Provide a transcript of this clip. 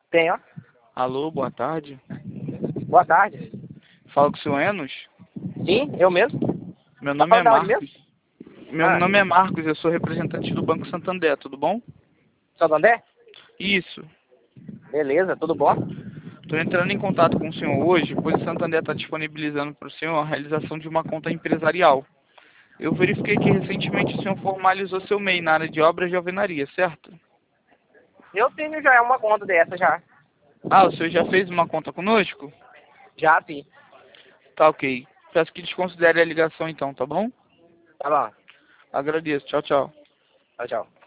Tenho. Alô, boa tarde. Boa tarde. Fala com o senhor Enos? Sim, eu mesmo. Meu Tá nome é falando da onde Marcos. mesmo? Meu nome é Marcos, eu sou representante do Banco Santander, tudo bom? Santander? Isso. Beleza, tudo bom? Estou entrando em contato com o senhor hoje, pois o Santander está disponibilizando para o senhor a realização de uma conta empresarial. Eu verifiquei que recentemente o senhor formalizou seu MEI na área de obras de alvenaria, certo? Eu tenho já uma conta dessa já. Ah, o senhor já fez uma conta conosco? Já, sim. Tá ok. Peço que desconsidere a ligação então, tá bom? Tá bom. Agradeço. Tchau, tchau. Tchau, tchau.